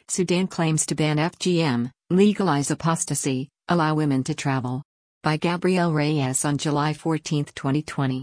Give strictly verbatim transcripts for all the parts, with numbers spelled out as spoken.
Sudan claims to ban F G M, legalize apostasy, allow women to travel. By Gabrielle Reyes on July fourteenth, twenty twenty.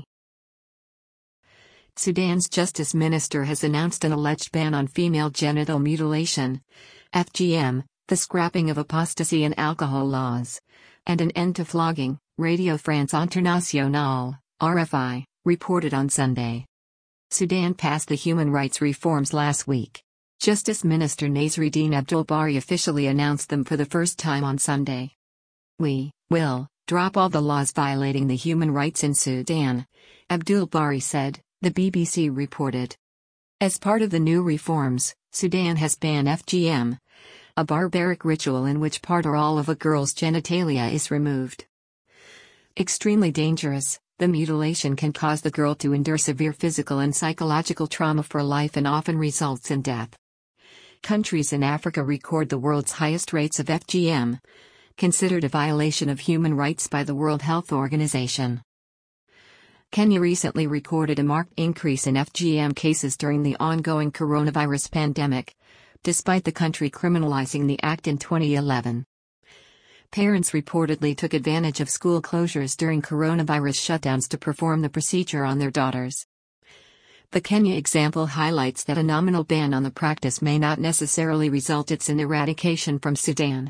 Sudan's Justice Minister has announced an alleged ban on female genital mutilation, F G M, the scrapping of apostasy and alcohol laws, and an end to flogging, Radio France Internationale, R F I, reported on Sunday. Sudan passed the human rights reforms last week. Justice Minister Nasruddin Abdul-Bari officially announced them for the first time on Sunday. "We will drop all the laws violating the human rights in Sudan," Abdul-Bari said, the B B C reported. As part of the new reforms, Sudan has banned F G M, a barbaric ritual in which part or all of a girl's genitalia is removed. Extremely dangerous, the mutilation can cause the girl to endure severe physical and psychological trauma for life and often results in death. Countries in Africa record the world's highest rates of F G M, considered a violation of human rights by the World Health Organization. Kenya recently recorded a marked increase in F G M cases during the ongoing coronavirus pandemic, despite the country criminalizing the act in twenty eleven. Parents reportedly took advantage of school closures during coronavirus shutdowns to perform the procedure on their daughters. The Kenya example highlights that a nominal ban on the practice may not necessarily result in its eradication from Sudan.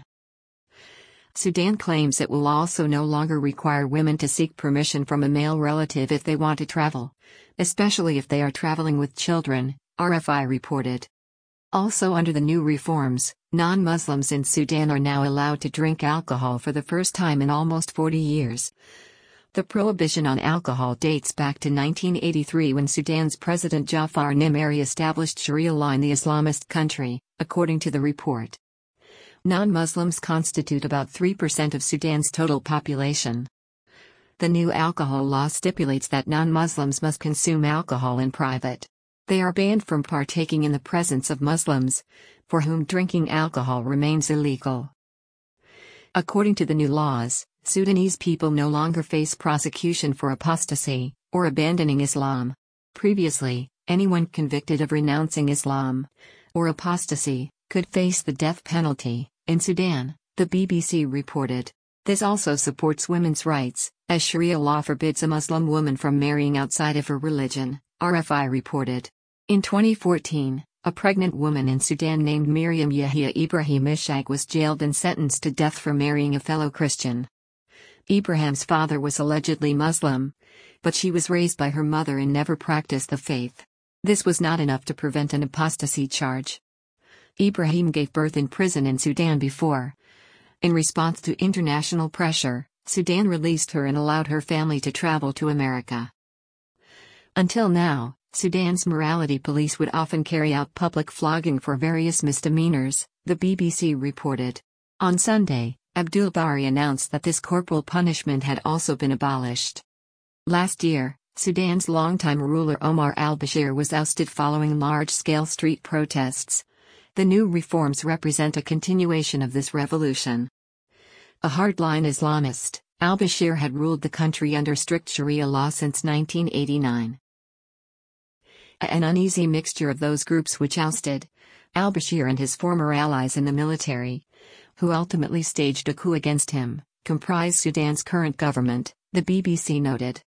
Sudan claims it will also no longer require women to seek permission from a male relative if they want to travel, especially if they are traveling with children, R F I reported. Also under the new reforms, non-Muslims in Sudan are now allowed to drink alcohol for the first time in almost forty years. The prohibition on alcohol dates back to nineteen eighty-three when Sudan's President Jafar Nimeri established Sharia law in the Islamist country, according to the report. Non-Muslims constitute about three percent of Sudan's total population. The new alcohol law stipulates that non-Muslims must consume alcohol in private. They are banned from partaking in the presence of Muslims, for whom drinking alcohol remains illegal. According to the new laws, Sudanese people no longer face prosecution for apostasy, or abandoning Islam. Previously, anyone convicted of renouncing Islam, or apostasy, could face the death penalty. In Sudan, the B B C reported. This also supports women's rights, as Sharia law forbids a Muslim woman from marrying outside of her religion, R F I reported. In twenty fourteen, a pregnant woman in Sudan named Miriam Yahya Ibrahim Ishaq was jailed and sentenced to death for marrying a fellow Christian. Ibrahim's father was allegedly Muslim, but she was raised by her mother and never practiced the faith. This was not enough to prevent an apostasy charge. Ibrahim gave birth in prison in Sudan before. In response to international pressure, Sudan released her and allowed her family to travel to America. Until now, Sudan's morality police would often carry out public flogging for various misdemeanors, the B B C reported. On Sunday, Abdul-Bari announced that this corporal punishment had also been abolished. Last year, Sudan's longtime ruler Omar al-Bashir was ousted following large-scale street protests. The new reforms represent a continuation of this revolution. A hardline Islamist, al-Bashir had ruled the country under strict Sharia law since nineteen eighty-nine. An uneasy mixture of those groups which ousted al-Bashir and his former allies in the military, who ultimately staged a coup against him, comprise Sudan's current government, the B B C noted.